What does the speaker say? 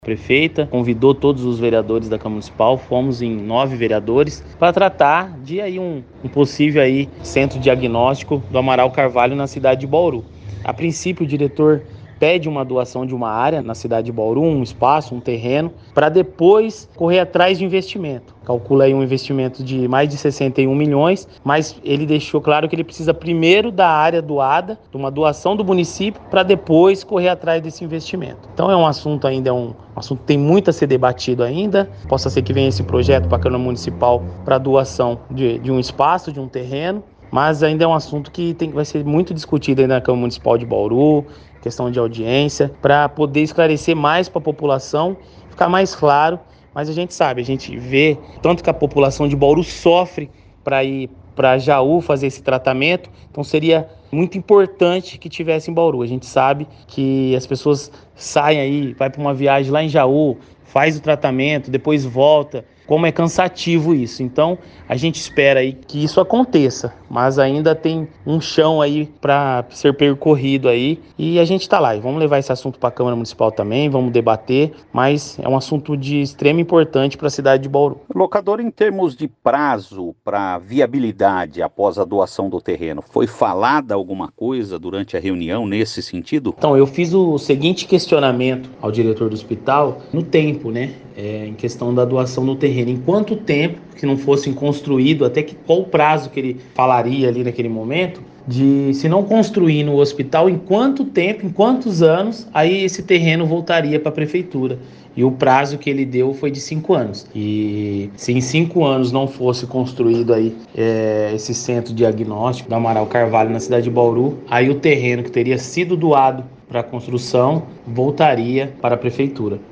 Prefeita convidou todos os vereadores da Câmara Municipal, fomos em 9 vereadores, para tratar de aí um possível aí centro diagnóstico do Amaral Carvalho na cidade de Bauru. A princípio, o diretor pede uma doação de uma área na cidade de Bauru, um espaço, um terreno, para depois correr atrás de investimento. Calcula aí um investimento de mais de 61 milhões, mas ele deixou claro que ele precisa primeiro da área doada, de uma doação do município, para depois correr atrás desse investimento. Então é um assunto ainda, assunto que tem muito a ser debatido ainda. Possa ser que venha esse projeto para a Câmara Municipal para doação de um espaço, de um terreno, mas ainda é um assunto que vai ser muito discutido ainda na Câmara Municipal de Bauru, questão de audiência, para poder esclarecer mais para a população, ficar mais claro. Mas a gente vê tanto que a população de Bauru sofre para ir para Jaú fazer esse tratamento, então seria muito importante que tivesse em Bauru. A gente sabe que as pessoas saem aí, vai para uma viagem lá em Jaú, faz o tratamento, depois volta, como é cansativo isso. Então a gente espera aí que isso aconteça, mas ainda tem um chão aí para ser percorrido aí, e a gente está lá. E vamos levar esse assunto para a Câmara Municipal também, vamos debater, mas é um assunto de extrema importância para a cidade de Bauru. Locador, em termos de prazo para viabilidade após a doação do terreno, foi falada alguma coisa durante a reunião nesse sentido? Então, eu fiz o seguinte questionamento ao diretor do hospital no tempo, né? Em questão da doação do terreno. Em quanto tempo que não fosse construído, qual o prazo que ele falaria ali naquele momento, de se não construir no hospital, em quanto tempo, em quantos anos, aí esse terreno voltaria para a prefeitura. E o prazo que ele deu foi de 5 anos. E se em 5 anos não fosse construído aí esse centro diagnóstico do Amaral Carvalho na cidade de Bauru, aí o terreno que teria sido doado para a construção voltaria para a prefeitura.